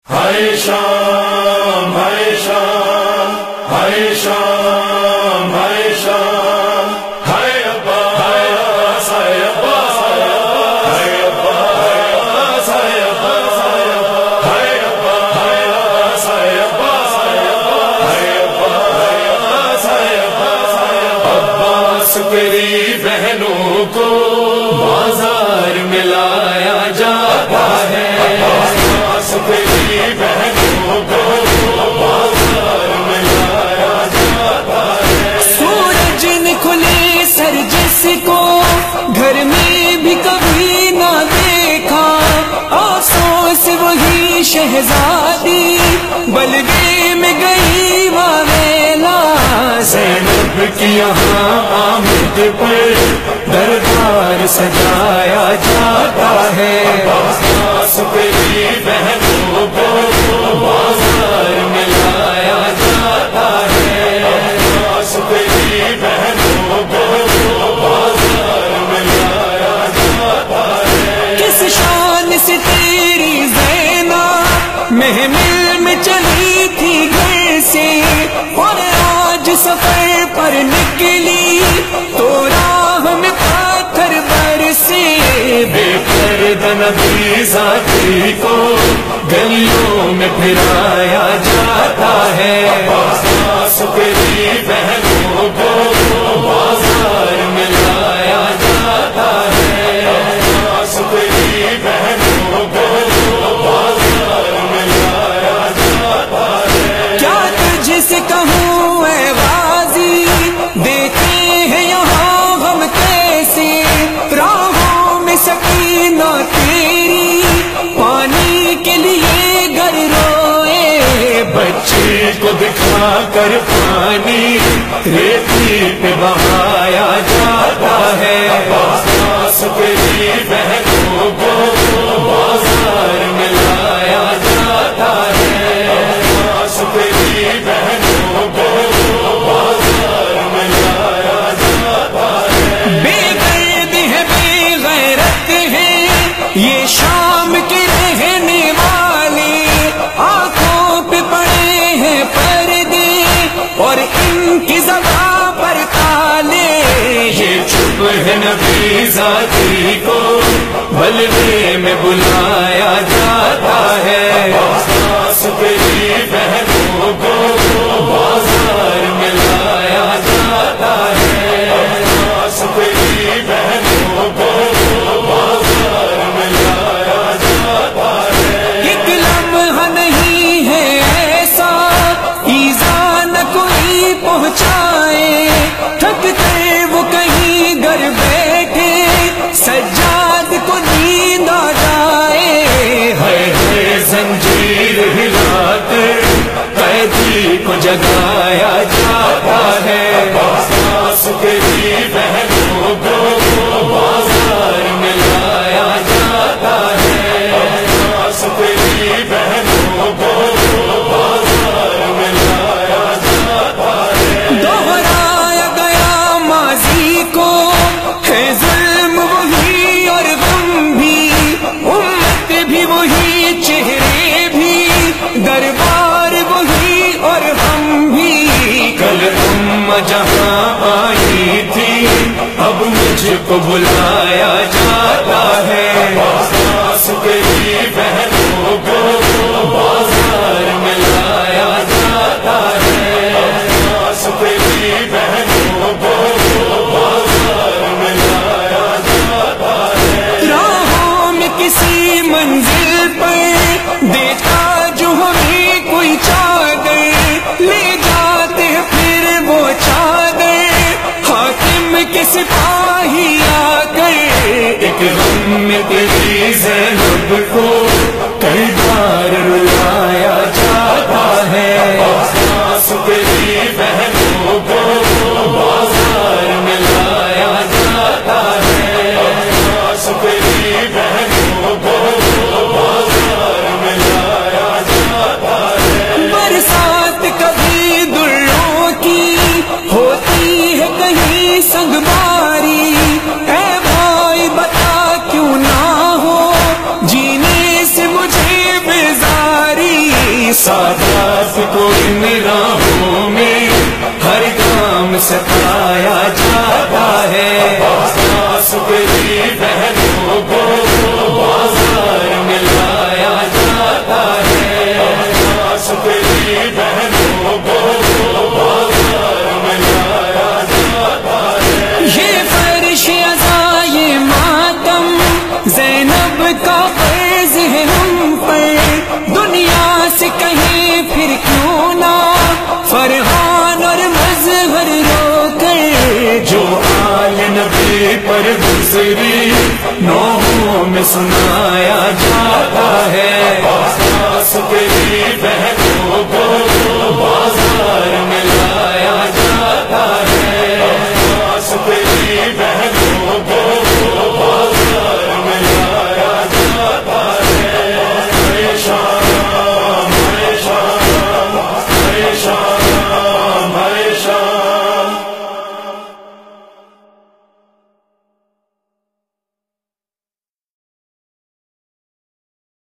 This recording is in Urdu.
ہائے شام ہائے شام ہائے شام ہائے شام ہائے عباس ہائے عباس ہائے عباس ہائے عباس ہائے عباس ہائے عباس ہائے عباس ہائے عباس عباس تیری بہنوں کو بازار میں لایا جاتا ہے، تیری بہنوں کو بازار میں لایا جاتا ہے۔ سورج نے کھلے سر جس کو گھر میں بھی کبھی نہ دیکھا، آنسوں سے وہی شہزادی بلگے میں گئی واویلا، زینب کی یہاں آمد پر دربار سجایا جاتا ہے، عباس تیری بہنوں کو بازار میں لایا جاتا ہے، عباس تیری بہنوں کو بازار میں لایا جاتا ہے۔ کس شان سے تیری زینب محمل میں چلی تھی گھر سے، اور آج سفر پر نکلی تو راہ میں پتھر برسے، بے پردہ نبی ذاتی کو گلیوں میں پھرایا جاتا ہے، عباس تیری بہنوں کو بازار میں لایا جاتا ہے، عباس تیری بہنوں کو بازار میں لایا جاتا ہے۔ کیا تجھ سے کہوں اے غازی، دیکھتے ہیں یہاں ہم کیسے، راہوں میں سکینہ تیری پانی کے لیے گر روئے، بچے کو دکھا کر پانی ریتی پہ بہایا جاتا ہے، عباس تیری بہنوں کو بازار میں لایا جاتا ہے، عباس تیری بہنوں کو بازار میں لایا جاتا ہے۔ بے گرد ہے بے غیرت ہے یہ شام کے رہنے والے، آنکھوں پہ پڑے ہیں پردے اور ان کی زباں پر تالے، یہ چپ ہے نبی ذاتی کو بلوے میں بلایا جاتا ہے، عباس تیری بہنوں کو بازار میں لایا جاتا ہے، عباس تیری بہنوں کو بازار میں لایا جاتا ہے۔ ایک لمحہ نہیں ہے ایسا ایذا نہ کوئی پہنچائے، تھک کر وہ کہیں گر بیٹھے سجاد کو نیند آ جائے، ہے زنجیر ہلا کر قیدی کو جگایا جاتا ہے، عباس تیری بہنوں کو بازار میں لایا جاتا ہے، عباس تیری بہنوں کو بازار میں لایا جاتا ہے۔ دوہرایا گیا ماضی کو ہے ظلم وہی اور غم بھی، امت بھی وہی چہرے بھی، دربار وہی اور ہم بھی، کل جہاں آئی تھی اب مجھ کو بلایا جاتا ہے، عباس تیری بہنوں کو بازار میں لایا جاتا ہے، عباس تیری بہنوں کو بازار میں لایا جاتا ہے۔ راہوں میں کسی منزل پر دیکھا جو ہمیں کوئی چادر، لے جاتے ہیں پھر وہ چادر حاکم کے سپاہی آ کر، ایک غم میں تیری زینب کو کئی بار رلایا جاتا ہے، عباس تیری بہنوں کو بازار میں لایا جاتا ہے، عباس تیری بہنوں کو بازار میں لایا سادات کو ان راہوں میں ہر گام ستایا جاتا ہے، تیری بہنوں کو بازار میں لایا جاتا ہے، تیری بہنوں کو بازار میں لایا جاتا ہے۔ یہ فرش عزا یہ ماتم زینب کا فیض ہے ہم پر، دنیا سے کہیں پھر کیوں نہ فرحان اور مظہر رو کر، جو آل نبی پر گزری نوحوں میں سنایا جاتا ہے، تیری بہن